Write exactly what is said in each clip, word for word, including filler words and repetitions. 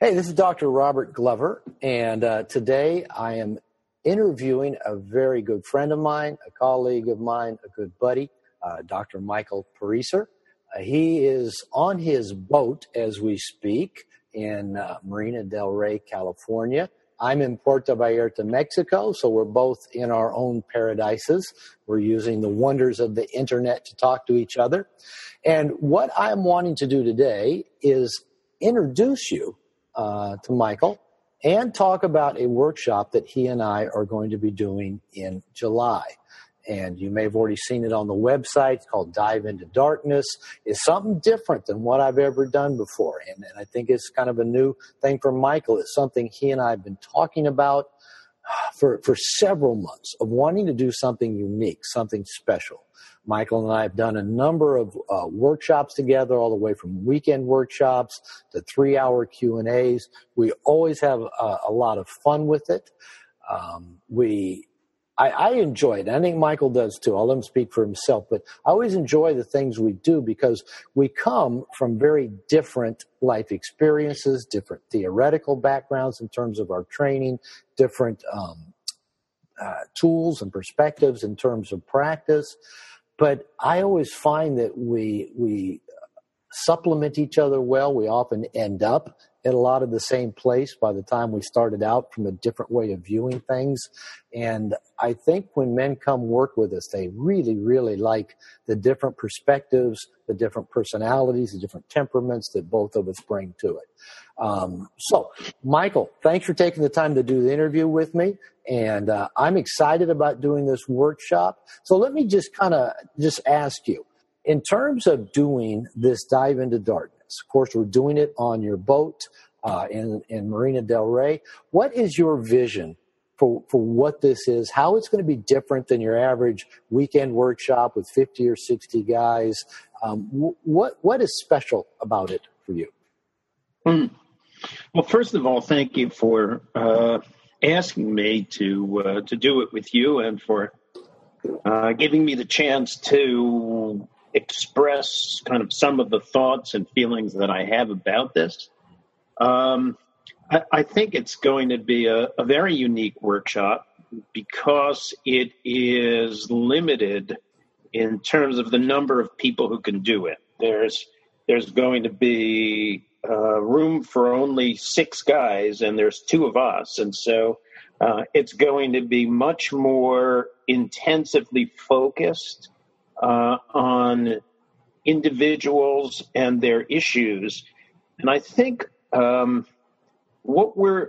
Hey, this is Doctor Robert Glover, and uh, today I am interviewing a very good friend of mine, a colleague of mine, a good buddy, uh, Doctor Michael Pariser. Uh, he is on his boat as we speak in uh, Marina del Rey, California. I'm in Puerto Vallarta, Mexico, so we're both in our own paradises. We're using the wonders of the internet to talk to each other. And what I'm wanting to do today is introduce you uh, to Michael and talk about a workshop that he and I are going to be doing in July. And you may have already seen it on the website. It's called Dive Into Darkness. It's something different than what I've ever done before. And, and I think it's kind of a new thing for Michael. It's something he and I have been talking about for, for several months of wanting to do something unique, something special. Michael and I have done a number of uh, workshops together, all the way from weekend workshops to three-hour Q and A's. We always have a, a lot of fun with it. Um, we... I, I enjoy it. I think Michael does too. I'll let him speak for himself, but I always enjoy the things we do because we come from very different life experiences, different theoretical backgrounds in terms of our training, different um, uh, tools and perspectives in terms of practice. But I always find that we we supplement each other well. We often end up at a lot of the same place by the time we started out from a different way of viewing things. And I think when men come work with us, they really, really like the different perspectives, the different personalities, the different temperaments that both of us bring to it. Um, so, Michael, thanks for taking the time to do the interview with me. And uh, I'm excited about doing this workshop. So let me just kind of just ask you, in terms of doing this Dive Into Darkness, of course, we're doing it on your boat uh, in, in Marina del Rey. What is your vision for, for what this is, how it's going to be different than your average weekend workshop with fifty or sixty guys? Um, w- what what is special about it for you? Mm. Well, first of all, thank you for uh, asking me to uh, to do it with you and for uh, giving me the chance to express kind of some of the thoughts and feelings that I have about this. Um, I, I think it's going to be a, a very unique workshop because it is limited in terms of the number of people who can do it. There's there's going to be uh, room for only six guys, and there's two of us, and so uh, it's going to be much more intensively focused Uh, on individuals and their issues. And I think um, what we're,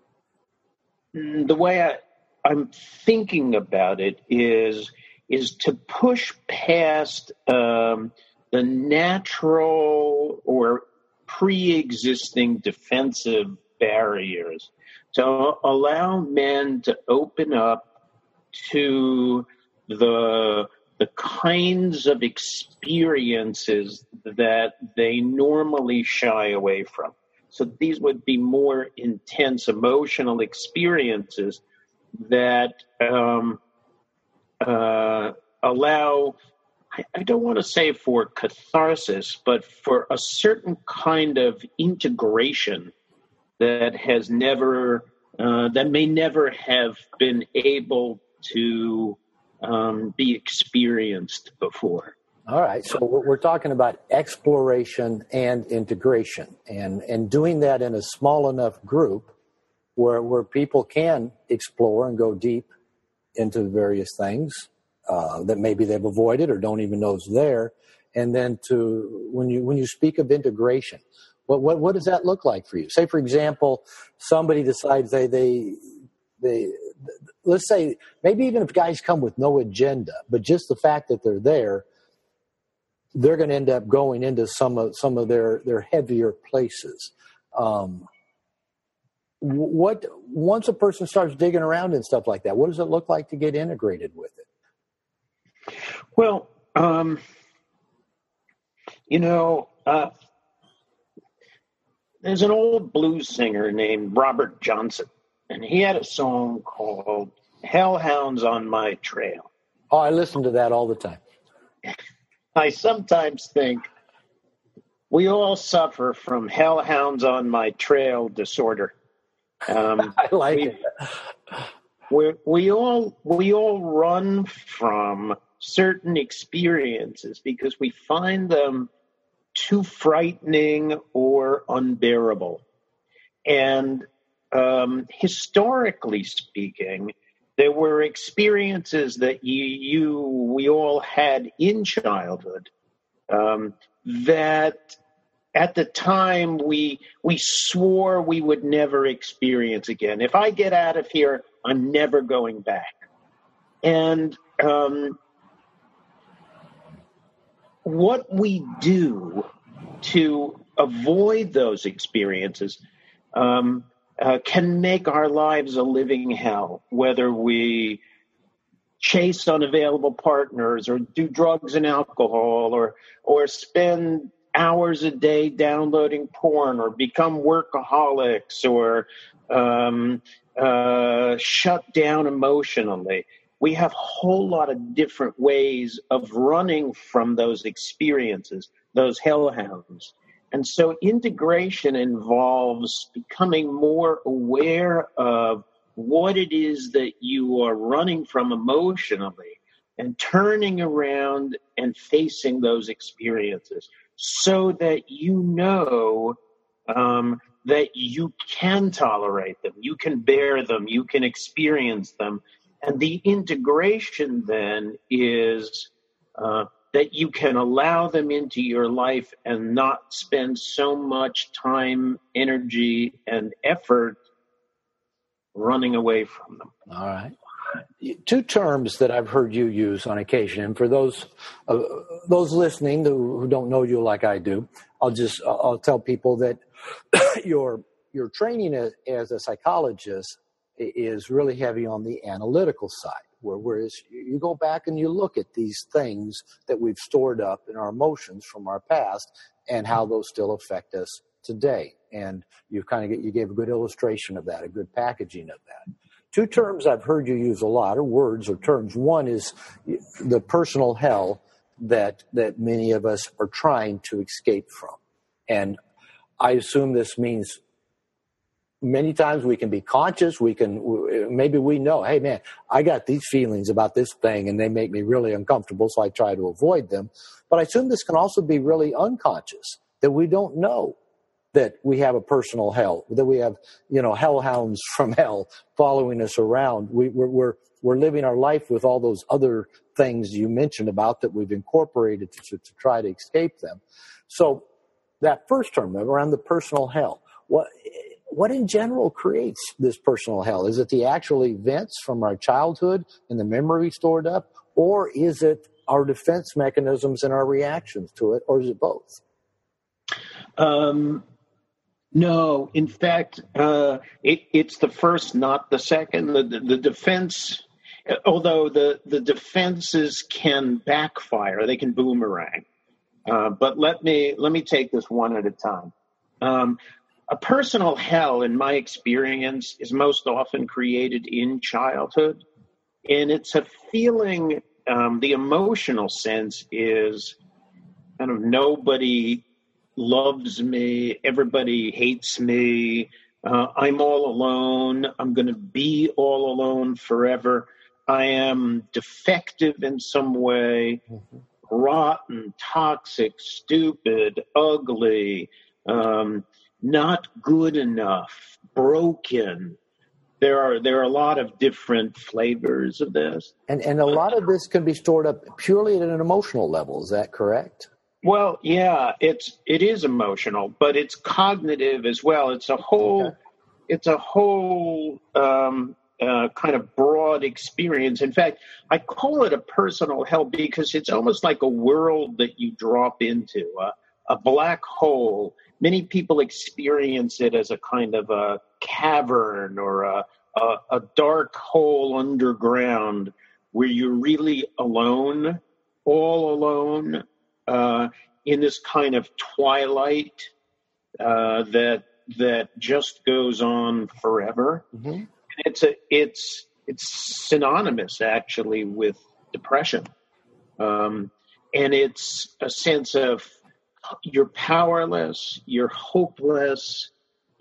the way I, I'm thinking about it is, is to push past um, the natural or pre-existing defensive barriers to allow men to open up to the the kinds of experiences that they normally shy away from. So these would be more intense emotional experiences that um, uh, allow, I, I don't want to say for catharsis, but for a certain kind of integration that has never, uh, that may never have been able to Um, be experienced before. All right. So we're talking about exploration and integration and, and doing that in a small enough group where, where people can explore and go deep into various things uh, that maybe they've avoided or don't even know is there. And then to, when you, when you speak of integration, what, what, what does that look like for you? Say, for example, somebody decides they, they, they, let's say maybe even if guys come with no agenda, but just the fact that they're there, they're going to end up going into some of some of their, their heavier places. Um, what once a person starts digging around and stuff like that, what does it look like to get integrated with it? Well, um, you know, uh, there's an old blues singer named Robert Johnson. And he had a song called Hellhounds on My Trail. Oh, I listen to that all the time. I sometimes think we all suffer from hellhounds on my trail disorder. Um, I like we, it. We we all we all run from certain experiences because we find them too frightening or unbearable. And um, historically speaking, there were experiences that you, you we all had in childhood um, that at the time we we swore we would never experience again. If I get out of here, I'm never going back. And um, what we do to avoid those experiences um, uh, can make our lives a living hell, whether we chase unavailable partners or do drugs and alcohol or or spend hours a day downloading porn or become workaholics or um, uh, shut down emotionally. We have a whole lot of different ways of running from those experiences, those hellhounds. And so integration involves becoming more aware of what it is that you are running from emotionally and turning around and facing those experiences so that you know um, that you can tolerate them, you can bear them, you can experience them. And the integration then is uh, that you can allow them into your life and not spend so much time, energy, and effort running away from them. All right. Two terms that I've heard you use on occasion, and for those uh, those listening who, who don't know you like I do, I'll just I'll tell people that your your training as, as a psychologist is really heavy on the analytical side, where whereas you go back and you look at these things that we've stored up in our emotions from our past and how those still affect us today. And you kind of get, you gave a good illustration of that, a good packaging of that. Two terms I've heard you use a lot, or words or terms. One is the personal hell that that many of us are trying to escape from. And I assume this means many times we can be conscious, we can, maybe we know, hey man, I got these feelings about this thing and they make me really uncomfortable, so I try to avoid them. But I assume this can also be really unconscious, that we don't know that we have a personal hell, that we have, you know, hellhounds from hell following us around. We, we're, we're, we're living our life with all those other things you mentioned about that we've incorporated to, to try to escape them. So that first term around the personal hell, what, what in general creates this personal hell? Is it the actual events from our childhood and the memory stored up, or is it our defense mechanisms and our reactions to it, or is it both? Um, no, in fact, uh, it, it's the first, not the second. The, the, the defense, although the, the defenses can backfire, they can boomerang. Uh, but let me let me take this one at a time. Um, a personal hell, in my experience, is most often created in childhood, and it's a feeling. Um, the emotional sense is kind of nobody loves me, everybody hates me, uh, I'm all alone, I'm going to be all alone forever, I am defective in some way, mm-hmm. rotten, toxic, stupid, ugly, um, not good enough, broken. There are there are a lot of different flavors of this. And and a lot of this can be stored up purely at an emotional level, is that correct? Well, yeah, it's it is emotional, but it's cognitive as well. It's a whole, okay. it's a whole um, uh, kind of broad experience. In fact, I call it a personal hell because it's almost like a world that you drop into, uh, a black hole. Many people experience it as a kind of a cavern or a, a, a dark hole underground where you're really alone, all alone. Uh, in this kind of twilight uh, that that just goes on forever. Mm-hmm. And it's a it's it's synonymous actually with depression, um, and it's a sense of you're powerless, you're hopeless,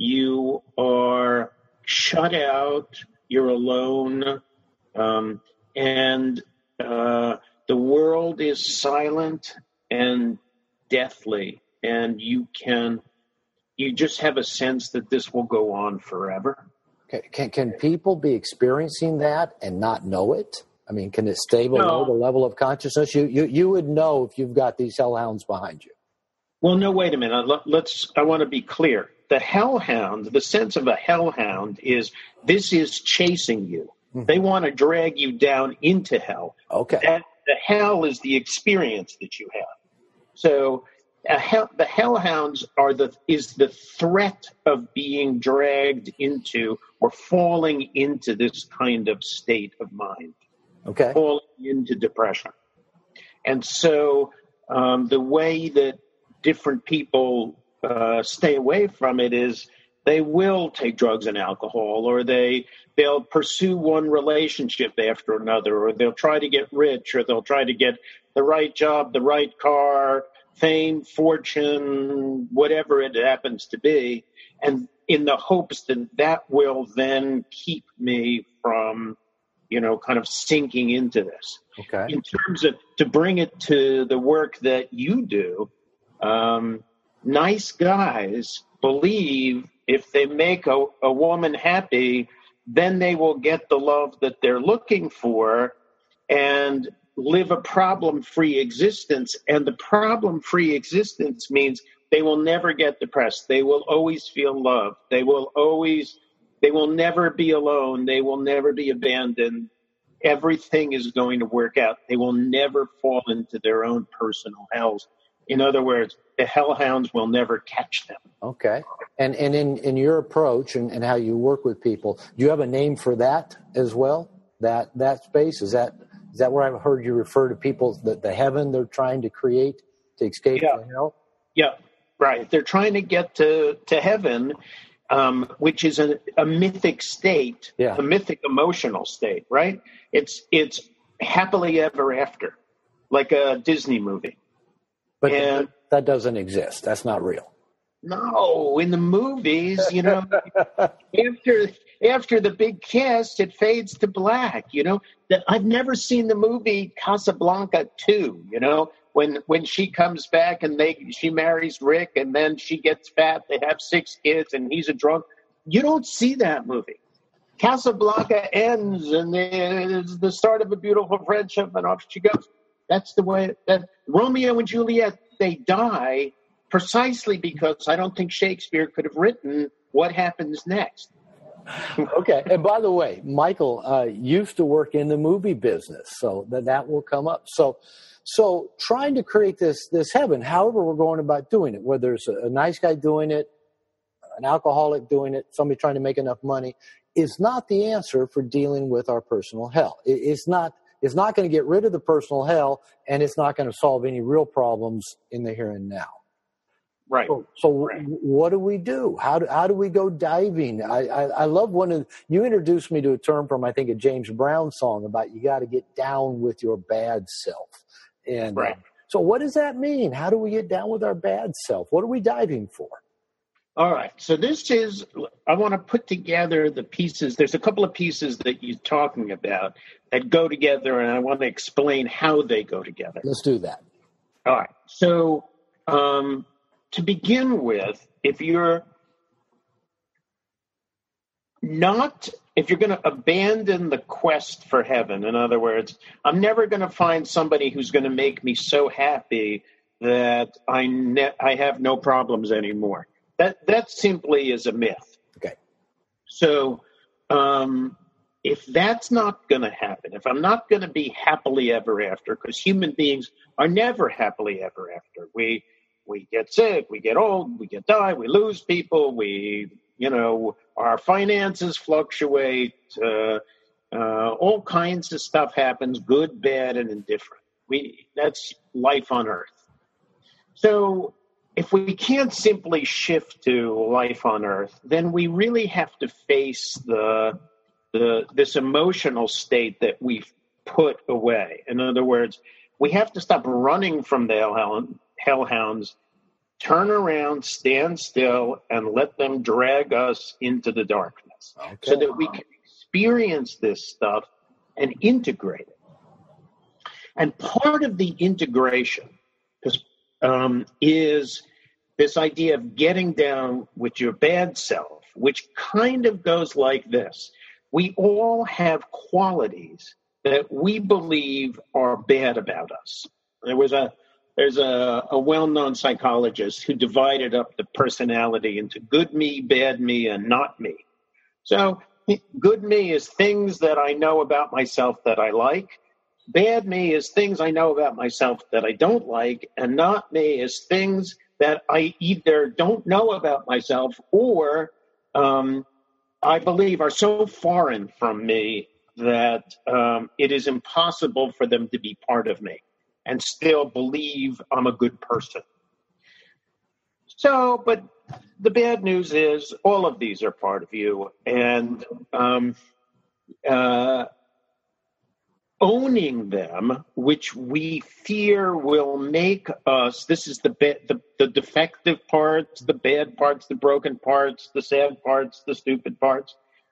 you are shut out, you're alone, um, and uh, the world is silent and deathly, and you can, you just have a sense that this will go on forever. Can, can, can people be experiencing that and not know it? I mean, can it stay below No. the level of consciousness? You, you you would know if you've got these hellhounds behind you. Well, no, wait a minute. Let- Let's, I want to be clear. The hellhound, the sense of a hellhound is this is chasing you. Mm-hmm. They want to drag you down into hell. Okay. That, the hell is the experience that you have. So a hell, the hellhounds are the is the threat of being dragged into or falling into this kind of state of mind. Okay. Falling into depression. And so um, the way that different people uh, stay away from it is they will take drugs and alcohol, or they, they'll pursue one relationship after another, or they'll try to get rich, or they'll try to get the right job, the right car, fame, fortune, whatever it happens to be, and in the hopes that that will then keep me from, you know, kind of sinking into this. Okay. In terms of, to bring it to the work that you do, um, nice guys believe if they make a, a woman happy, then they will get the love that they're looking for and live a problem-free existence. And the problem-free existence means they will never get depressed. They will always feel loved. They will always, they will never be alone. They will never be abandoned. Everything is going to work out. They will never fall into their own personal hells. In other words, the hellhounds will never catch them. Okay. And and in, in your approach and, and how you work with people, do you have a name for that as well? That that space? Is that is that where I've heard you refer to people, the, the heaven they're trying to create to escape Yeah. the hell? Yeah, right. They're trying to get to, to heaven, um, which is a, a mythic state, Yeah. a mythic emotional state, right? It's it's happily ever after, like a Disney movie. But And that doesn't exist. That's not real. no, in the movies, you know, after after the big kiss, it fades to black. You know, that I've never seen the movie Casablanca two. You know, when when she comes back and they she marries Rick, and then she gets fat. They have six kids, and he's a drunk. You don't see that movie. Casablanca ends, and it's the start of a beautiful friendship, and off she goes. That's the way that Romeo and Juliet, they die precisely because I don't think Shakespeare could have written what happens next. Okay. And by the way, Michael uh, used to work in the movie business, so that that will come up. So, so trying to create this this heaven, however we're going about doing it, whether it's a, a nice guy doing it, an alcoholic doing it, somebody trying to make enough money, is not the answer for dealing with our personal hell. It, it's not. It's not going to get rid of the personal hell, and it's not going to solve any real problems in the here and now. Right. So, so right. what do we do? How do how do we go diving? I, I, I love one of you introduced me to a term from I think a James Brown song about you got to get down with your bad self. And right. uh, so, what does that mean? How do we get down with our bad self? What are we diving for? All right. So this is, I want to put together the pieces. There's a couple of pieces that you're talking about that go together, and I want to explain how they go together. Let's do that. All right. So um, to begin with, if you're not, if you're going to abandon the quest for heaven, in other words, I'm never going to find somebody who's going to make me so happy that I ne- I have no problems anymore. That that simply is a myth. Okay. So um, if that's not going to happen, if I'm not going to be happily ever after, because human beings are never happily ever after. We we get sick, we get old, we get die, we lose people, we, you know, our finances fluctuate, uh, uh, all kinds of stuff happens, good, bad, and indifferent. We that's life on Earth. So if we can't simply shift to life on Earth, then we really have to face the the this emotional state that we've put away. In other words, we have to stop running from the hellhound, hellhounds turn around, stand still, and let them drag us into the darkness Okay. so that we can experience this stuff and integrate it. And part of the integration um, is this idea of getting down with your bad self, which kind of goes like this. We all have qualities that we believe are bad about us. There was a There's a, a well-known psychologist who divided up the personality into good me, bad me, and not me. So good me is things that I know about myself that I like. Bad me is things I know about myself that I don't like. And not me is things that I either don't know about myself or um, I believe are so foreign from me that um, it is impossible for them to be part of me and still believe I'm a good person. So, but the bad news is all of these are part of you, and um, uh, owning them, which we fear will make us, this is the, ba- the the defective parts, the bad parts, the broken parts, the sad parts, the stupid parts.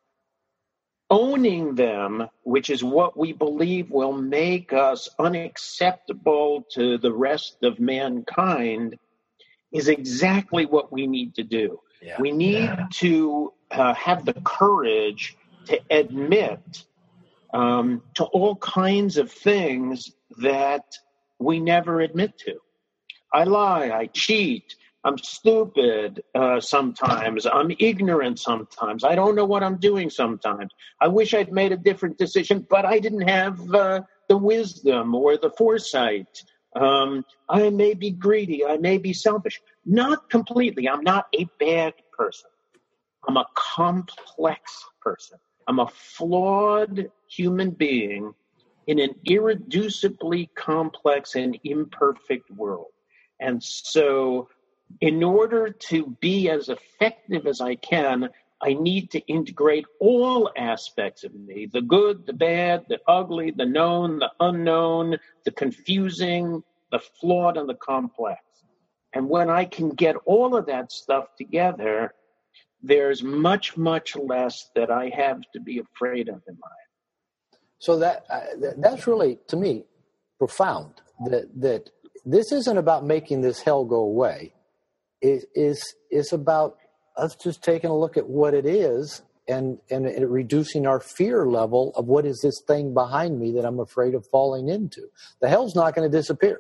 Owning them, which is what we believe will make us unacceptable to the rest of mankind, is exactly what we need to do. Yeah. We need yeah. to uh, have the courage to admit um, to all kinds of things that we never admit to. I lie, I cheat, I'm stupid uh, sometimes. I'm ignorant sometimes. I don't know what I'm doing sometimes. I wish I'd made a different decision, but I didn't have uh, the wisdom or the foresight. Um, I may be greedy. I may be selfish. Not completely. I'm not a bad person. I'm a complex person. I'm a flawed human being in an irreducibly complex and imperfect world. And so in order to be as effective as I can, I need to integrate all aspects of me, the good, the bad, the ugly, the known, the unknown, the confusing, the flawed, and the complex. And when I can get all of that stuff together, there's much, much less that I have to be afraid of in life. So that uh, that's really, to me, profound, that that this isn't about making this hell go away. It is is about us just taking a look at what it is and, and and reducing our fear level of what is this thing behind me that I'm afraid of falling into. The hell's not going to disappear.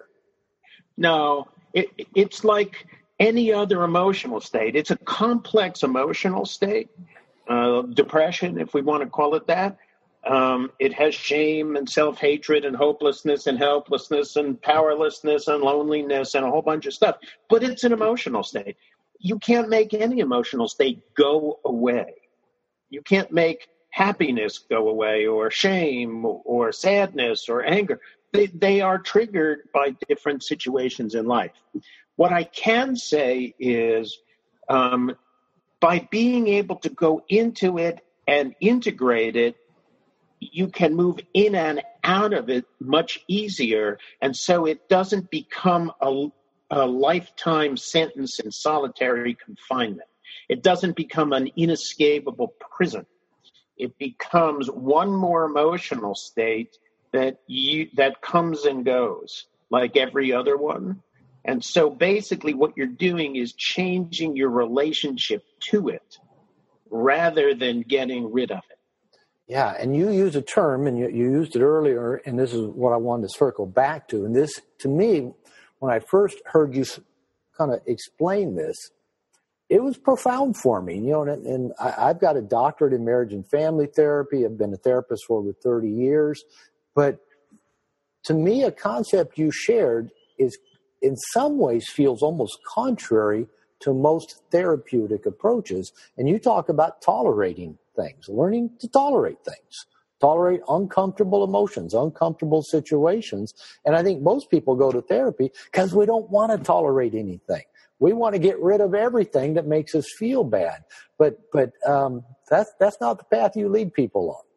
No, it, it's like any other emotional state. It's a complex emotional state, uh, depression, if we want to call it that. Um, it has shame and self-hatred and hopelessness and helplessness and powerlessness and loneliness and a whole bunch of stuff. But it's an emotional state. You can't make any emotional state go away. You can't make happiness go away or shame or sadness or anger. They, they are triggered by different situations in life. What I can say is um, by being able to go into it and integrate it, you can move in and out of it much easier. And so it doesn't become a, a lifetime sentence in solitary confinement. It doesn't become an inescapable prison. It becomes one more emotional state that you, that comes and goes like every other one. And so basically what you're doing is changing your relationship to it rather than getting rid of it. Yeah, and you use a term, and you, you used it earlier, and this is what I wanted to circle back to. And this, to me, when I first heard you kind of explain this, it was profound for me. You know, and, and I, I've got a doctorate in marriage and family therapy. I've been a therapist for over thirty years. But to me, a concept you shared is, in some ways, feels almost contrary to most therapeutic approaches. And you talk about tolerating things, learning to tolerate things, tolerate uncomfortable emotions, uncomfortable situations. And I think most people go to therapy because we don't want to tolerate anything. We want to get rid of everything that makes us feel bad. But but um, that's that's not the path you lead people on.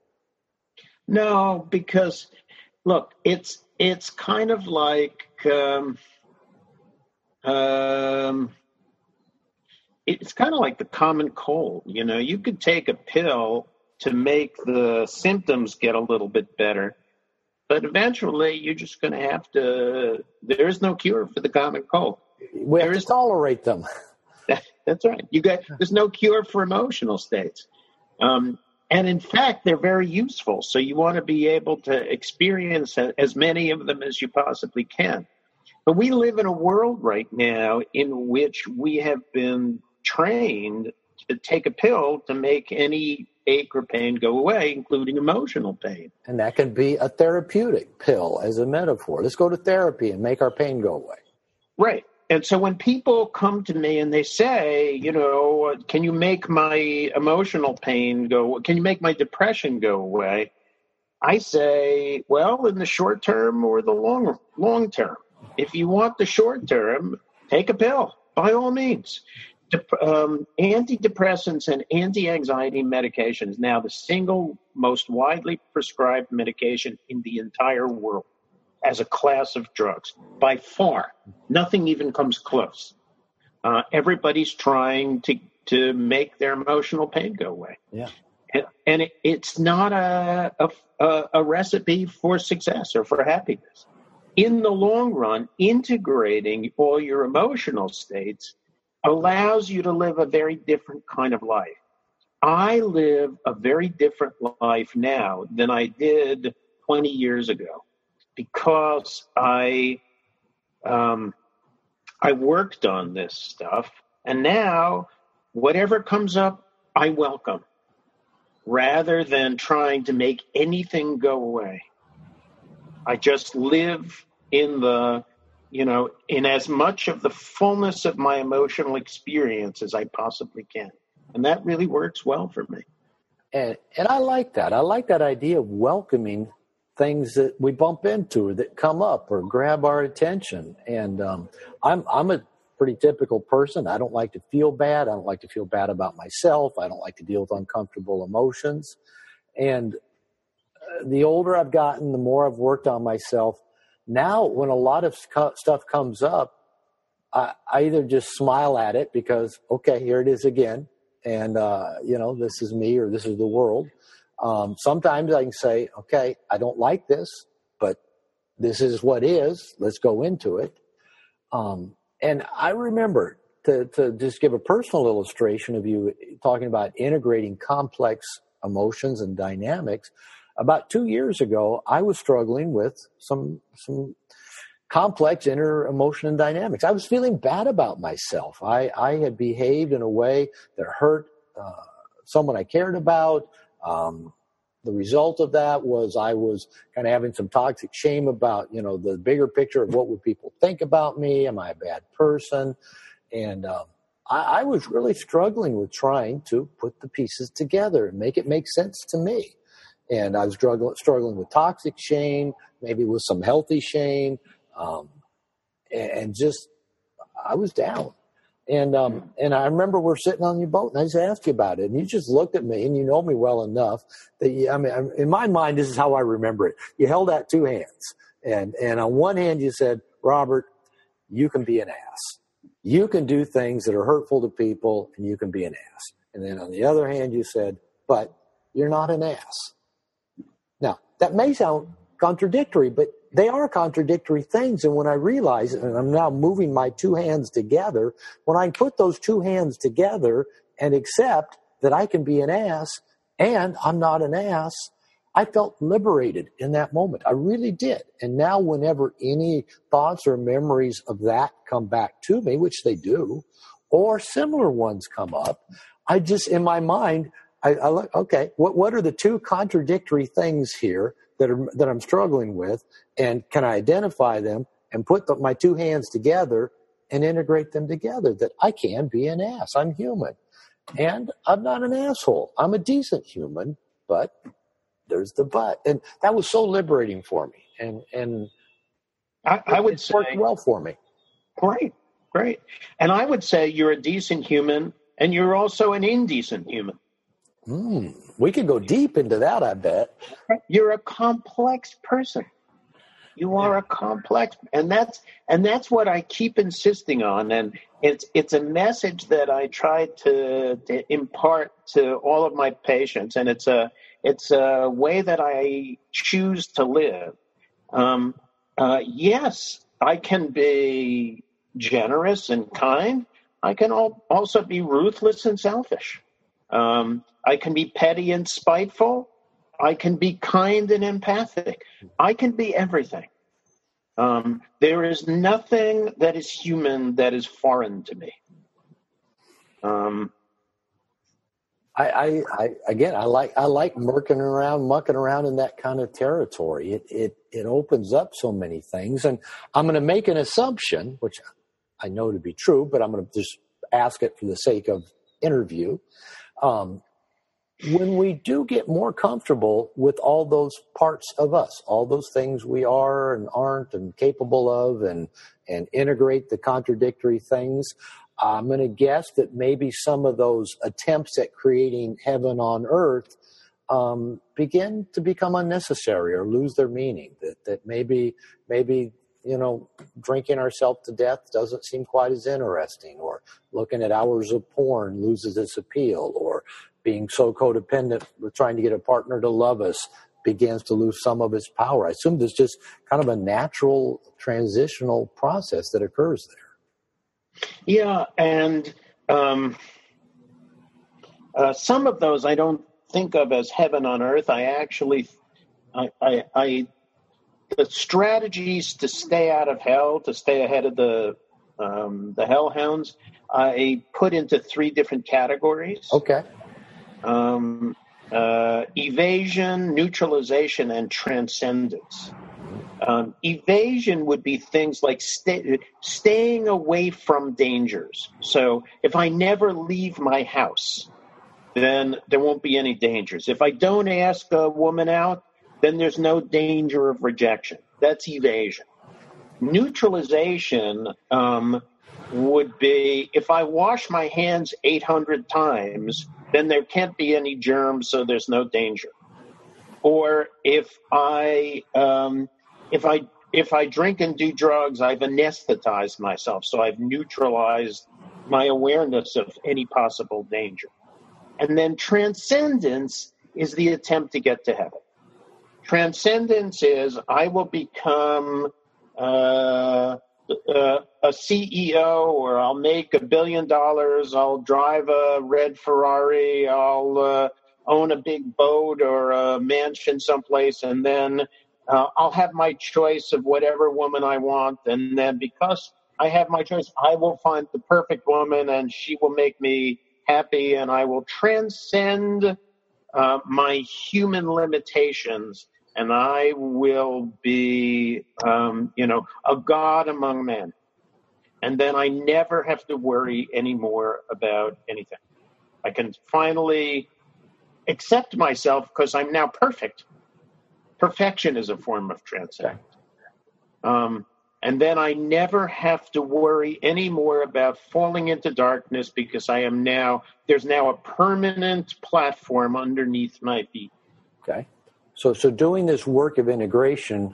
No, because look, it's it's kind of like um, um, it's kind of like the common cold. You know, you could take a pill to make the symptoms get a little bit better, but eventually you're just going to have to, there is no cure for the common cold. We have there to is, tolerate them. That's right. You got, there's no cure for emotional states. Um, and in fact, they're very useful. So you want to be able to experience as many of them as you possibly can. But we live in a world right now in which we have been trained to take a pill to make any ache or pain go away, including emotional pain. And that can be a therapeutic pill as a metaphor. Let's go to therapy and make our pain go away. Right. And so when people come to me and they say, you know, can you make my emotional pain go, can you make my depression go away? I say, well, in the short term or the long, long term. If you want the short term, take a pill, by all means. Dep- um, antidepressants and anti-anxiety medication is now the single most widely prescribed medication in the entire world as a class of drugs. By far, nothing even comes close. Uh, everybody's trying to, to make their emotional pain go away. Yeah. And, and it, it's not a, a, a recipe for success or for happiness. In the long run, integrating all your emotional states allows you to live a very different kind of life. I live a very different life now than I did twenty years ago because I um, I worked on this stuff, and now whatever comes up, I welcome, rather than trying to make anything go away. I just live in the, you know, in as much of the fullness of my emotional experience as I possibly can. And that really works well for me. And and I like that. I like that idea of welcoming things that we bump into or that come up or grab our attention. And um, I'm I'm a pretty typical person. I don't like to feel bad. I don't like to feel bad about myself. I don't like to deal with uncomfortable emotions. And the older I've gotten, the more I've worked on myself. Now, when a lot of stuff comes up, I, I either just smile at it because, okay, here it is again. And, uh, you know, this is me or this is the world. Um, sometimes I can say, okay, I don't like this, but this is what is. Let's go into it. Um, and I remember, to, to just give a personal illustration of you talking about integrating complex emotions and dynamics, about two years ago, I was struggling with some some complex inner emotion and dynamics. I was feeling bad about myself. I, I had behaved in a way that hurt uh, someone I cared about. Um, the result of that was I was kind of having some toxic shame about, you know, the bigger picture of what would people think about me? Am I a bad person? And um, I, I was really struggling with trying to put the pieces together and make it make sense to me. And I was struggling, struggling with toxic shame, maybe with some healthy shame, um, and, and just I was down. And um, and I remember we're sitting on your boat, and I just asked you about it, and you just looked at me, and you know me well enough that you, I mean, in my mind, this is how I remember it. You held out two hands, and and on one hand you said, "Robert, you can be an ass. You can do things that are hurtful to people, and you can be an ass." And then on the other hand, you said, "But you're not an ass." Now, that may sound contradictory, but they are contradictory things. And when I realize it, and I'm now moving my two hands together, when I put those two hands together and accept that I can be an ass and I'm not an ass, I felt liberated in that moment. I really did. And now whenever any thoughts or memories of that come back to me, which they do, or similar ones come up, I just, in my mind, I, I look, okay, what, what are the two contradictory things here that are, that I'm struggling with? And can I identify them and put the, my two hands together and integrate them together that I can be an ass. I'm human. And I'm not an asshole. I'm a decent human, but there's the but. And that was so liberating for me. And, and I, I would it say worked well for me. Great, great. And I would say you're a decent human and you're also an indecent human. Mm, we could go deep into that, I bet. You're a complex person. You are a complex, and that's and that's what I keep insisting on. And it's it's a message that I try to, to impart to all of my patients, and it's a it's a way that I choose to live. Um, uh, yes, I can be generous and kind. I can al- also be ruthless and selfish. Um, I can be petty and spiteful. I can be kind and empathic. I can be everything. Um, there is nothing that is human that is foreign to me. Um, I, I, I again, I like I like murking around, mucking around in that kind of territory. It it it opens up so many things, and I'm going to make an assumption, which I know to be true, but I'm going to just ask it for the sake of interview. Um, When we do get more comfortable with all those parts of us, all those things we are and aren't and capable of, and and integrate the contradictory things, I'm going to guess that maybe some of those attempts at creating heaven on earth um, begin to become unnecessary or lose their meaning. That that maybe maybe you know drinking ourselves to death doesn't seem quite as interesting, or looking at hours of porn loses its appeal, or being so codependent with trying to get a partner to love us begins to lose some of its power. I assume there's just kind of a natural transitional process that occurs there. Yeah, and um, uh, some of those I don't think of as heaven on earth. I actually, I, I, I, the strategies to stay out of hell, to stay ahead of the um, the hellhounds, I put into three different categories. Okay. Um, uh, evasion, neutralization, and transcendence. Um, evasion would be things like stay, staying away from dangers. So if I never leave my house, then there won't be any dangers. If I don't ask a woman out, then there's no danger of rejection. That's evasion. Neutralization um, would be if I wash my hands eight hundred times, then there can't be any germs, so there's no danger. Or if I um, if I if I drink and do drugs, I've anesthetized myself, so I've neutralized my awareness of any possible danger. And then transcendence is the attempt to get to heaven. Transcendence is I will become uh, uh, a C E O, or I'll make a billion dollars, I'll drive a red Ferrari, I'll uh, own a big boat or a mansion someplace, and then uh, I'll have my choice of whatever woman I want, and then because I have my choice, I will find the perfect woman, and she will make me happy, and I will transcend uh, my human limitations, and I will be, um, you know, a god among men. And then I never have to worry anymore about anything. I can finally accept myself because I'm now perfect. Perfection is a form of transcendence. Um, and then I never have to worry anymore about falling into darkness because I am now, there's now a permanent platform underneath my feet. Okay. So, so doing this work of integration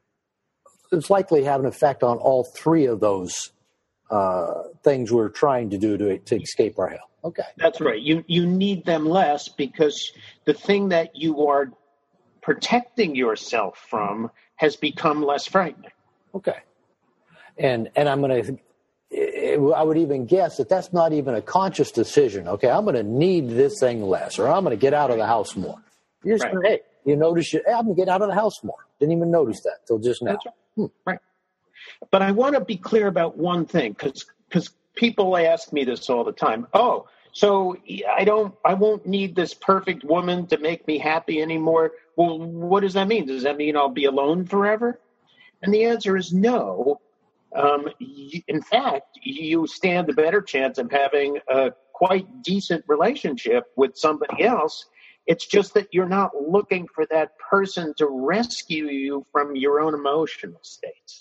is likely to have an effect on all three of those uh, things we're trying to do to, to escape our hell. Okay. That's right. You you need them less because the thing that you are protecting yourself from has become less frightening. Okay. And and I'm going to, I would even guess that that's not even a conscious decision. Okay, I'm going to need this thing less, or I'm going to get out of the house more. You're just right. going, hey, you notice, you, hey, I'm going to get out of the house more. Didn't even notice that till just now. That's right. Hmm. Right. But I want to be clear about one thing, because because people ask me this all the time. Oh, so I don't, I won't need this perfect woman to make me happy anymore. Well, what does that mean? Does that mean I'll be alone forever? And the answer is no. Um, in fact, you stand a better chance of having a quite decent relationship with somebody else. It's just that you're not looking for that person to rescue you from your own emotional states.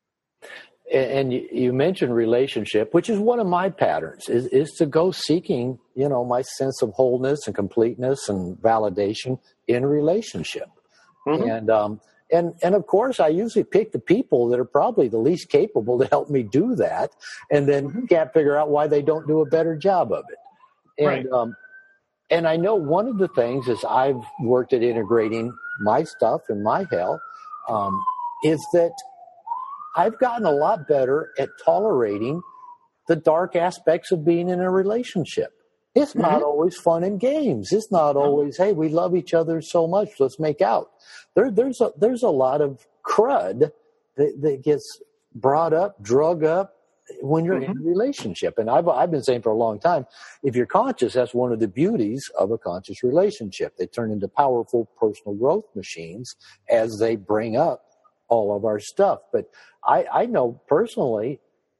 And you mentioned relationship, which is one of my patterns, is, is to go seeking, you know, my sense of wholeness and completeness and validation in relationship. Mm-hmm. And um, and, and of course, I usually pick the people that are probably the least capable to help me do that, and then mm-hmm. can't figure out why they don't do a better job of it. And, right. um, and I know one of the things is I've worked at integrating my stuff and my hell, um, is that I've gotten a lot better at tolerating the dark aspects of being in a relationship. It's mm-hmm. not always fun and games. It's not always, hey, we love each other so much, let's make out. There, there's a, there's a lot of crud that, that gets brought up, drug up when you're mm-hmm. in a relationship. And I've, I've been saying for a long time, if you're conscious, that's one of the beauties of a conscious relationship. They turn into powerful personal growth machines as they bring up all of our stuff. But I, I know personally,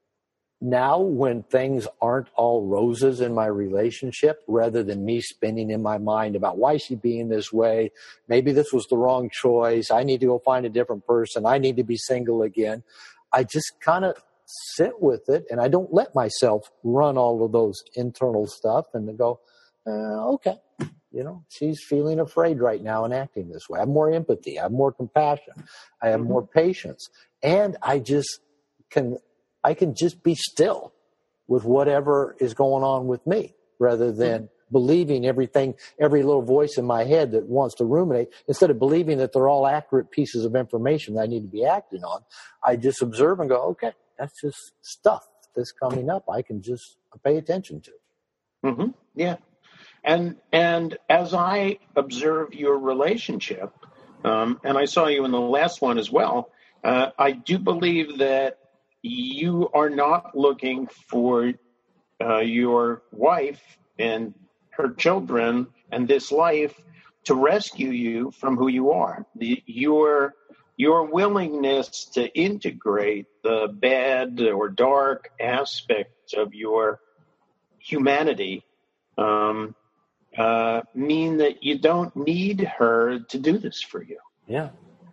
now when things aren't all roses in my relationship, rather than me spinning in my mind about why she being this way, maybe this was the wrong choice, I need to go find a different person, I need to be single again, I just kind of sit with it, and I don't let myself run all of those internal stuff and go, uh, okay, you know, she's feeling afraid right now and acting this way. I have more empathy, I have more compassion, I have mm-hmm. more patience, and I just can I can just be still with whatever is going on with me, rather than mm-hmm. believing everything, every little voice in my head that wants to ruminate. Instead of believing that they're all accurate pieces of information that I need to be acting on, I just observe and go, okay, that's just stuff that's coming up. I can just pay attention to. Mm-hmm. Yeah. And, and as I observe your relationship, um, and I saw you in the last one as well, uh, I do believe that you are not looking for uh, your wife and her children and this life to rescue you from who you are. The, your your willingness to integrate the bad or dark aspects of your humanity um, uh, mean that you don't need her to do this for you. Yeah,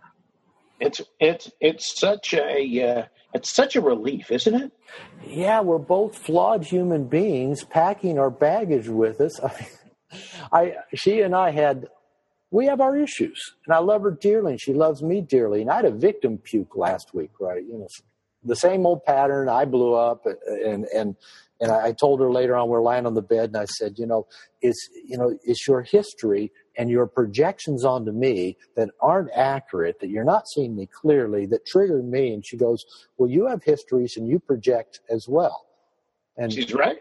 it's it's it's such a uh, it's such a relief, isn't it? Yeah, we're both flawed human beings packing our baggage with us. I, I, she and I had, we have our issues, and I love her dearly, and she loves me dearly. And I had a victim puke last week, right? You know, the same old pattern. I blew up, and and and I told her later on, we're lying on the bed, and I said, you know, it's you know, it's your history and your projections onto me that aren't accurate, that you're not seeing me clearly, that triggered me. And she goes, well, you have histories and you project as well. And she's right.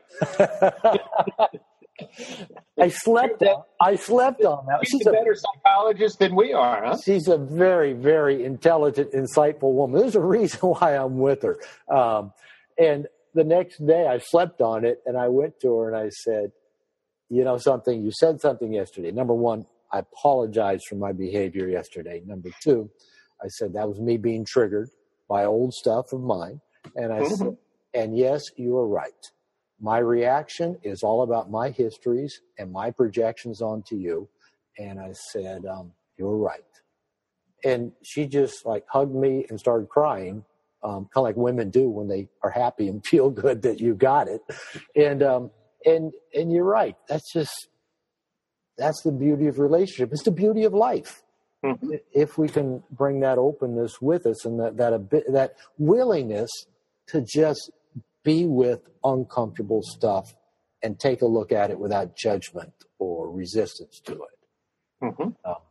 I slept on, I slept on that. She's, she's a better psychologist than we are, huh? She's a very, very intelligent, insightful woman. There's a reason why I'm with her. Um, and the next day I slept on it, and I went to her and I said, you know something, you said something yesterday. Number one, I apologize for my behavior yesterday. Number two, I said that was me being triggered by old stuff of mine. And I mm-hmm. said, and yes, you are right. My reaction is all about my histories and my projections onto you. And I said, um, you're right. And she just like hugged me and started crying, um, kind of like women do when they are happy and feel good that you got it. And, um, And and you're right. That's just, that's the beauty of relationship. It's the beauty of life. Mm-hmm. If we can bring that openness with us, and that that a bit, that willingness to just be with uncomfortable stuff and take a look at it without judgment or resistance to it. Mm-hmm. Um,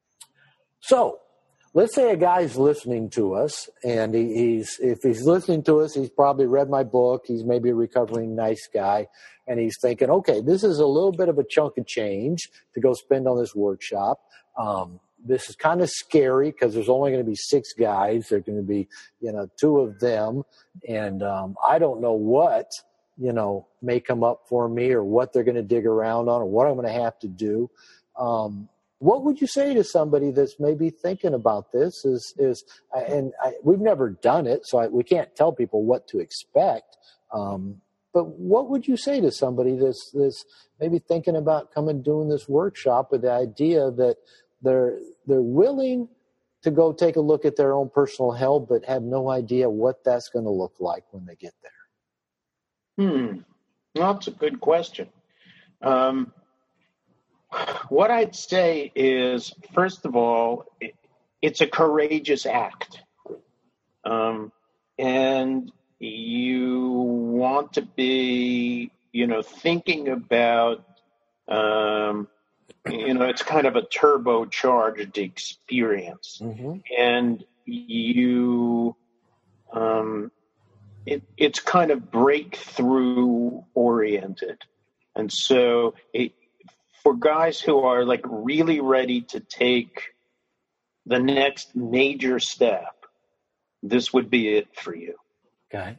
so let's say a guy's listening to us, and he, he's if he's listening to us, he's probably read my book. He's maybe a recovering nice guy, and he's thinking, okay, this is a little bit of a chunk of change to go spend on this workshop. Um, this is kind of scary because there's only going to be six guys. There's going to be, you know, two of them, and um, I don't know what, you know, may come up for me, or what they're going to dig around on, or what I'm going to have to do. Um, What would you say to somebody that's maybe thinking about this? Is is and I, we've never done it, so I, we can't tell people what to expect. Um, but what would you say to somebody that's that's maybe thinking about coming doing this workshop with the idea that they're they're willing to go take a look at their own personal hell, but have no idea what that's going to look like when they get there? Hmm, well, that's a good question. Um, What I'd say is, first of all, it's a courageous act. Um, and you want to be, you know, thinking about, um, you know, it's kind of a turbocharged experience. Mm-hmm. And you, um, it, it's kind of breakthrough oriented. And so it, for guys who are like really ready to take the next major step, this would be it for you. Okay.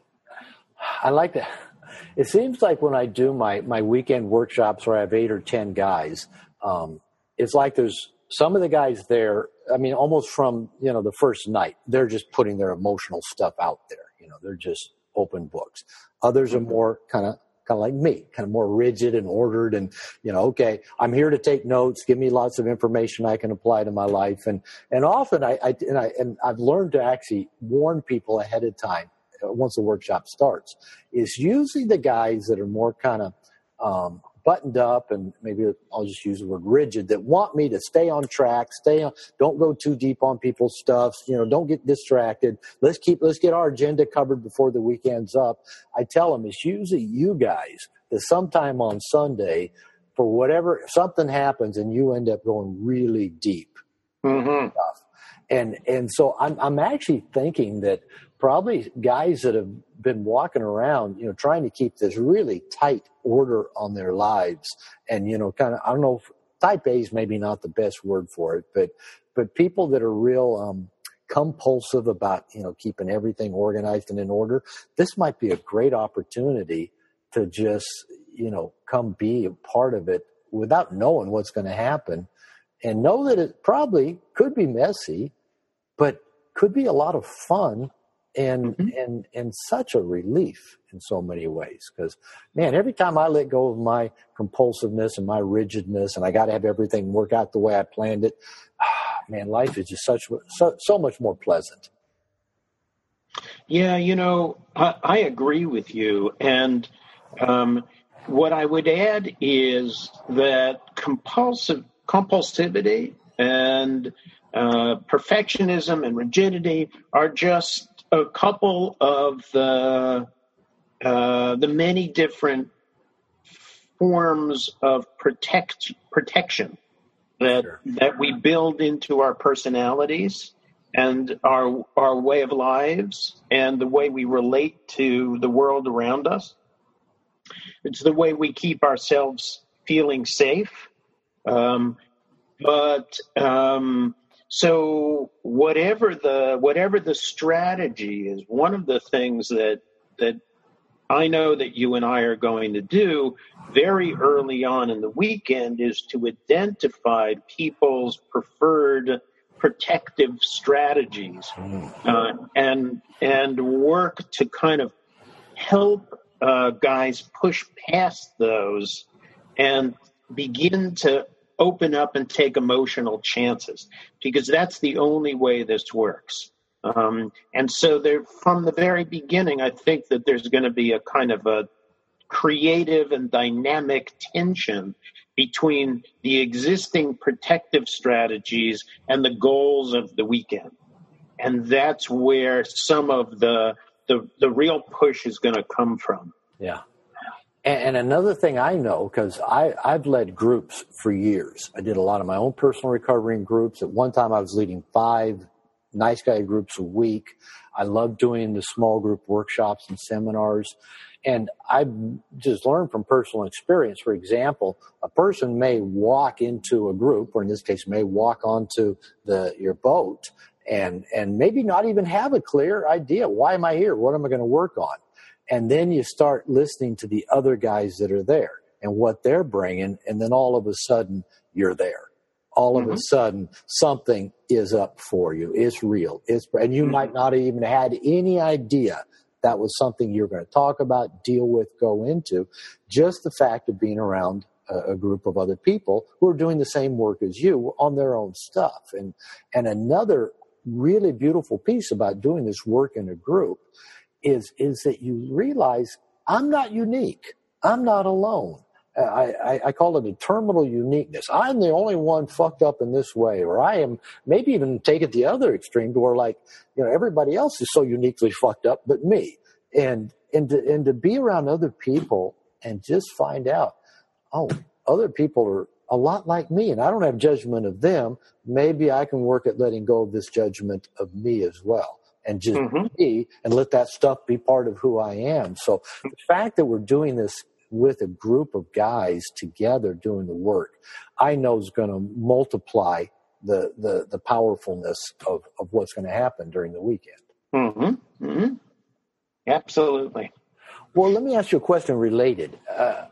I like that. It seems like when I do my, my weekend workshops where I have eight or ten guys, um, it's like there's some of the guys there, I mean, almost from, you know, the first night, they're just putting their emotional stuff out there. You know, they're just open books. Others are more kind of, kind of like me, kind of more rigid and ordered and, you know, okay, I'm here to take notes, give me lots of information I can apply to my life. And, and often I, I, and I, and I've learned to actually warn people ahead of time once the workshop starts. Is usually the guys that are more kind of, um, buttoned up and maybe I'll just use the word rigid that want me to stay on track, stay on, don't go too deep on people's stuff, you know, don't get distracted. Let's keep, let's get our agenda covered before the weekend's up. I tell them it's usually you guys that sometime on Sunday, for whatever, something happens and you end up going really deep. Mm-hmm. Stuff. And, and so I'm, I'm actually thinking that probably guys that have been walking around, you know, trying to keep this really tight order on their lives and, you know, kind of, I don't know, if type A is maybe not the best word for it, but, but people that are real, um, compulsive about, you know, keeping everything organized and in order, this might be a great opportunity to just, you know, come be a part of it without knowing what's going to happen and know that it probably could be messy, but could be a lot of fun and, mm-hmm. and, and such a relief in so many ways. Cause man, every time I let go of my compulsiveness and my rigidness and I got to have everything work out the way I planned it, ah, man, life is just such, so, so much more pleasant. Yeah. You know, I, I agree with you. And, um, what I would add is that compulsive compulsivity and uh, perfectionism and rigidity are just a couple of the uh, the many different forms of protect protection that sure. that we build into our personalities and our our way of lives and the way we relate to the world around us. It's the way we keep ourselves feeling safe. Um, but um, so whatever the whatever the strategy is, one of the things that that I know that you and I are going to do very early on in the weekend is to identify people's preferred protective strategies uh, and and work to kind of help uh, guys push past those and begin to open up and take emotional chances, because that's the only way this works. Um, and so there, from the very beginning, I think that there's going to be a kind of a creative and dynamic tension between the existing protective strategies and the goals of the weekend. And that's where some of the the, the real push is going to come from. Yeah. And another thing I know, because I've led groups for years. I did a lot of my own personal recovery in groups. At one time, I was leading five nice guy groups a week. I love doing the small group workshops and seminars. And I just learned from personal experience. For example, a person may walk into a group, or in this case, may walk onto the your boat and and maybe not even have a clear idea. Why am I here? What am I going to work on? And then you start listening to the other guys that are there and what they're bringing. And then all of a sudden you're there. All of mm-hmm. a sudden something is up for you. It's real. It's, and you mm-hmm. might not even had any idea that was something you're going to talk about, deal with, go into. Just the fact of being around a, a group of other people who are doing the same work as you on their own stuff. And, and another really beautiful piece about doing this work in a group is, is that you realize I'm not unique. I'm not alone. I, I, I call it a terminal uniqueness. I'm the only one fucked up in this way, or I am maybe even take it the other extreme to where like, you know, everybody else is so uniquely fucked up but me. And, and to, and to be around other people and just find out, oh, other people are a lot like me and I don't have judgment of them. Maybe I can work at letting go of this judgment of me as well and just mm-hmm. be and let that stuff be part of who I am. So the fact that we're doing this with a group of guys together doing the work, I know is going to multiply the, the, the powerfulness of, of what's going to happen during the weekend. Mm-hmm. Mm-hmm. Absolutely. Well, let me ask you a question related. Uh,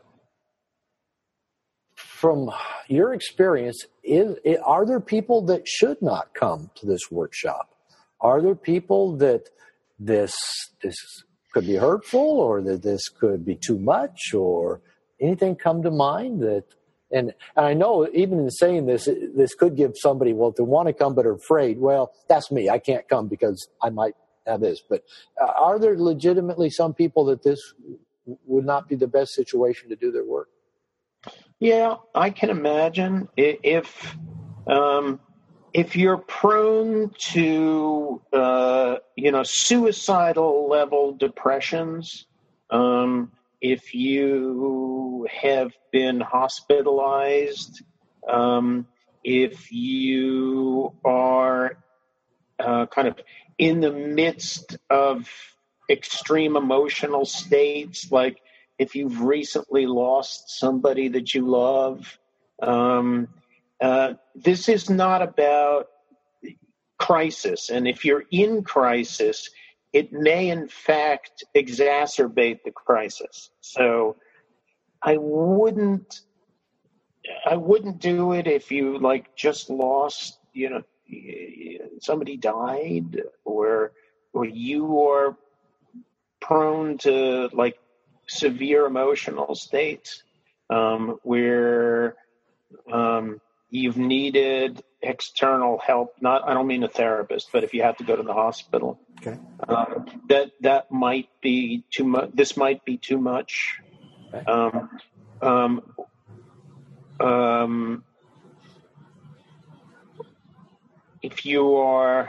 from your experience, is, are there people that should not come to this workshop? Are there people that this this could be hurtful, or that this could be too much, or anything come to mind that? And, and I know even in saying this, this could give somebody, well, if they want to come but are afraid, well, that's me. I can't come because I might have this. But uh, are there legitimately some people that this would not be the best situation to do their work? Yeah, I can imagine if um, if you're prone to uh, you know suicidal level depressions, um, if you have been hospitalized, um, if you are uh, kind of in the midst of extreme emotional states, like if you've recently lost somebody that you love, um, uh, this is not about crisis. And if you're in crisis, it may in fact exacerbate the crisis. So I wouldn't, I wouldn't do it if you like just lost, you know, somebody died, or or you are prone to like severe emotional states um, where um, you've needed external help. Not, I don't mean a therapist, but if you have to go to the hospital, okay. um, that that might be too much. This might be too much. Okay. Um, um, um, if you are,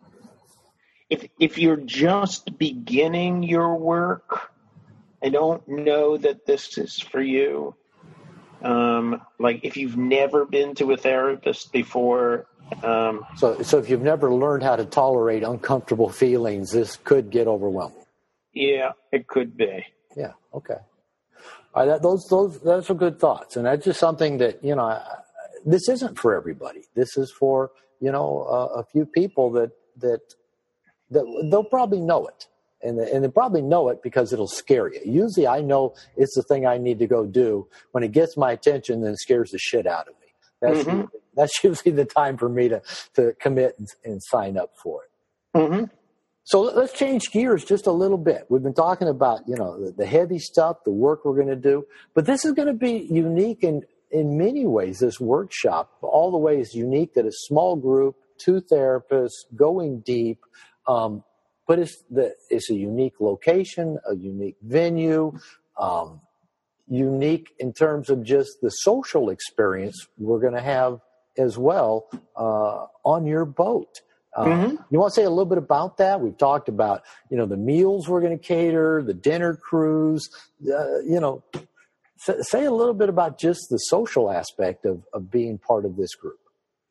if if you're just beginning your work, I don't know that this is for you. Um, like if you've never been to a therapist before. Um, so, so if you've never learned how to tolerate uncomfortable feelings, this could get overwhelming. Yeah, it could be. Yeah. Okay. All right, that, those, those, those are good thoughts. And that's just something that, you know, I, this isn't for everybody. This is for, you know, uh, a few people that, that, that they'll probably know it. And, the, and they probably know it because it'll scare you. Usually I know it's the thing I need to go do. When it gets my attention, then it scares the shit out of me. That's, mm-hmm. usually, that's usually the time for me to, to commit and, and sign up for it. Mm-hmm. So let's change gears just a little bit. We've been talking about, you know, the, the heavy stuff, the work we're going to do. But this is going to be unique in, in many ways, this workshop. All the ways unique that a small group, two therapists, going deep, um, but it's the it's a unique location, a unique venue, um, unique in terms of just the social experience we're going to have as well uh, on your boat. Uh, mm-hmm. You want to say a little bit about that? We've talked about, you know, the meals we're going to cater, the dinner cruise. Uh, you know, s- say a little bit about just the social aspect of, of being part of this group.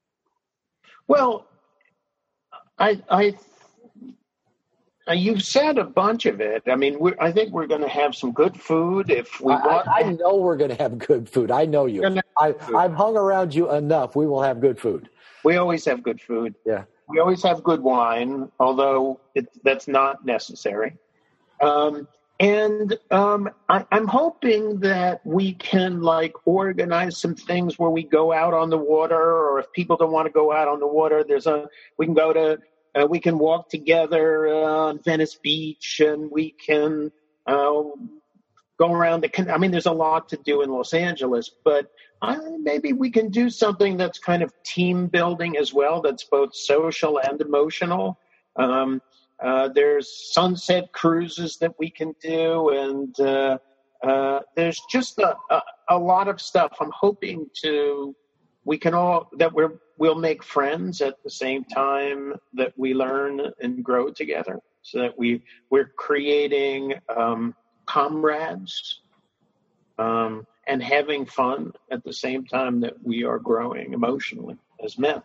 Well, I I. Uh, you've said a bunch of it. I mean, we're, I think we're going to have some good food. If we I, want, I, I know we're going to have good food. I know you. I, I've hung around you enough. We will have good food. We always have good food. Yeah. We always have good wine, although it, that's not necessary. Um, and um, I, I'm hoping that we can like organize some things where we go out on the water, or if people don't want to go out on the water, there's a we can go to. Uh, we can walk together uh, on Venice Beach, and we can uh, go around the. I mean, there's a lot to do in Los Angeles, but uh, maybe we can do something that's kind of team building as well. That's both social and emotional. Um, uh, there's sunset cruises that we can do, and uh, uh, there's just a, a, a lot of stuff. I'm hoping to, we can all, that we're, we'll make friends at the same time that we learn and grow together, so that we, we're creating um, comrades um, and having fun at the same time that we are growing emotionally as men.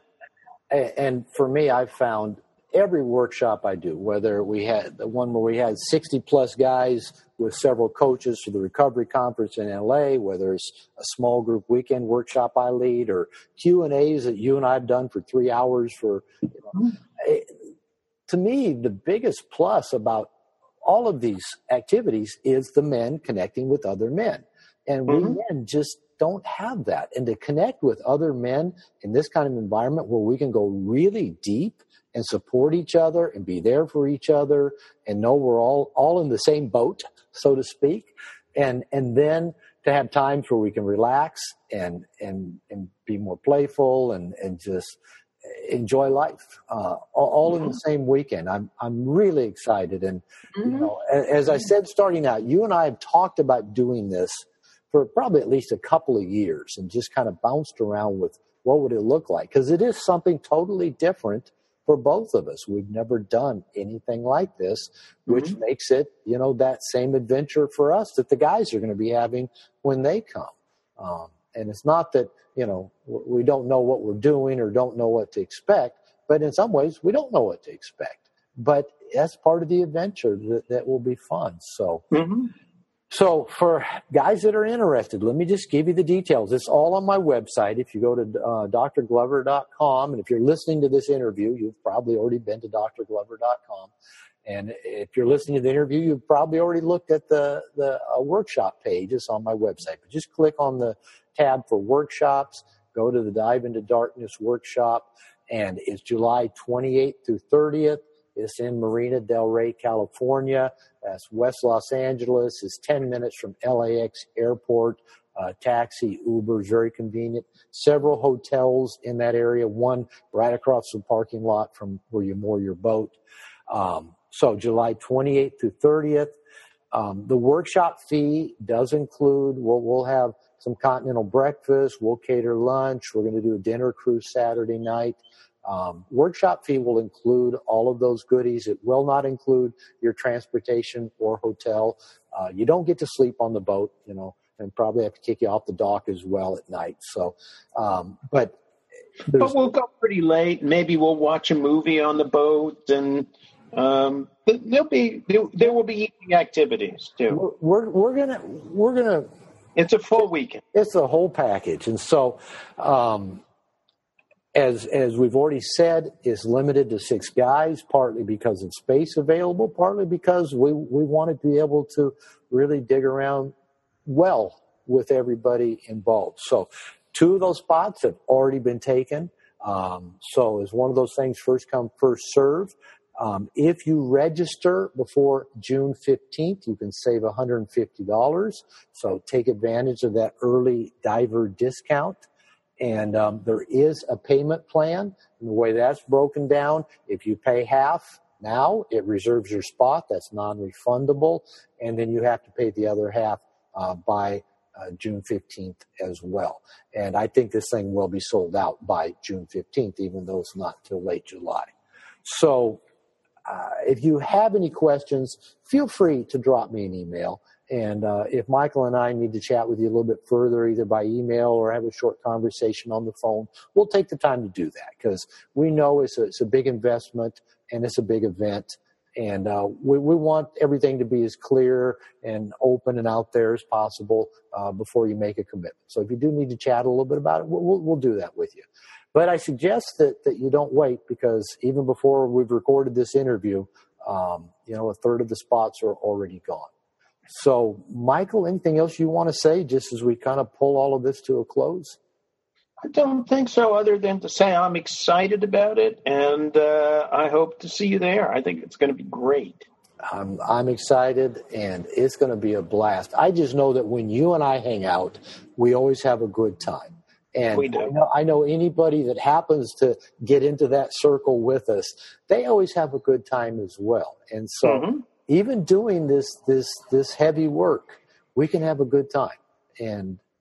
And for me, I've found every workshop I do, whether we had the one where we had sixty plus guys with several coaches for the recovery conference in L A, whether it's a small group weekend workshop I lead, or Q and A's that you and I have done for three hours for, you know, it, to me, the biggest plus about all of these activities is the men connecting with other men. And we mm-hmm. men just don't have that. And to connect with other men in this kind of environment where we can go really deep and support each other and be there for each other and know we're all, all in the same boat, so to speak. And, and then to have times where we can relax and, and, and be more playful and, and just enjoy life, uh, all, all in the same weekend. I'm, I'm really excited. And, mm-hmm. you know, as I said, starting out, you and I have talked about doing this for probably at least a couple of years and just kind of bounced around with what would it look like? Because it is something totally different for both of us. We've never done anything like this, which mm-hmm. makes it, you know, that same adventure for us that the guys are going to be having when they come. Um, and it's not that, you know, we don't know what we're doing or don't know what to expect, but in some ways we don't know what to expect. But that's part of the adventure that, that will be fun. So, mm-hmm. So for guys that are interested, let me just give you the details. It's all on my website. If you go to uh, D R glover dot com, and if you're listening to this interview, you've probably already been to D R glover dot com. And if you're listening to the interview, you've probably already looked at the, the uh, workshop page. It's on my website. But just click on the tab for workshops, go to the Dive Into Darkness workshop, and it's July twenty-eighth through thirtieth. It's in Marina del Rey, California. That's West Los Angeles. It's ten minutes from L A X airport. Uh, taxi, Uber is very convenient. Several hotels in that area, one right across the parking lot from where you moor your boat. Um, so July twenty-eighth through thirtieth. Um, the workshop fee does include, we'll, we'll have some continental breakfast. We'll cater lunch. We're going to do a dinner cruise Saturday night. Um, workshop fee will include all of those goodies. It will not include your transportation or hotel. Uh, you don't get to sleep on the boat, you know, and probably have to kick you off the dock as well at night. So, um, but, but we'll go pretty late. Maybe we'll watch a movie on the boat, and um, there'll be there, there will be evening activities too. We're we're gonna we're gonna. It's a full weekend. It's a whole package, and so. Um, As as we've already said, it's limited to six guys, partly because of space available, partly because we, we wanted to be able to really dig around well with everybody involved. So two of those spots have already been taken. Um, so it's one of those things, first come, first serve. Um, if you register before June fifteenth, you can save one hundred fifty dollars. So take advantage of that early diver discount. And um, there is a payment plan. And the way that's broken down, if you pay half now, it reserves your spot. That's non-refundable. And then you have to pay the other half uh, by uh, June fifteenth as well. And I think this thing will be sold out by June fifteenth, even though it's not till late July. So uh, if you have any questions, feel free to drop me an email. And uh, if Michael and I need to chat with you a little bit further, either by email or have a short conversation on the phone, we'll take the time to do that, because we know it's a, it's a big investment and it's a big event. And uh, we, we want everything to be as clear and open and out there as possible uh, before you make a commitment. So if you do need to chat a little bit about it, we'll, we'll, we'll do that with you. But I suggest that, that you don't wait, because even before we've recorded this interview, um, you know, a third of the spots are already gone. So, Michael, anything else you want to say just as we kind of pull all of this to a close? I don't think so, other than to say I'm excited about it, and uh, I hope to see you there. I think it's going to be great. I'm, I'm excited, and it's going to be a blast. I just know that when you and I hang out, we always have a good time. And we do. I know, I know anybody that happens to get into that circle with us, they always have a good time as well. And so mm-hmm. even doing this this this heavy work, we can have a good time. And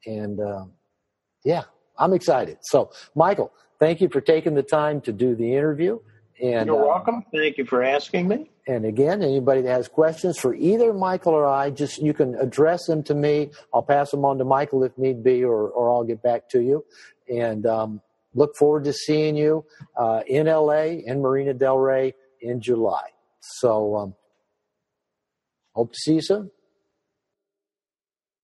and uh, yeah, I'm excited. So, Michael, thank you for taking the time to do the interview. And You're uh, welcome. Thank you for asking me. And again, anybody that has questions for either Michael or I, just you can address them to me. I'll pass them on to Michael if need be, or, or I'll get back to you. And um, look forward to seeing you uh, in L A, in Marina Del Rey in July. So um, hope to see you soon.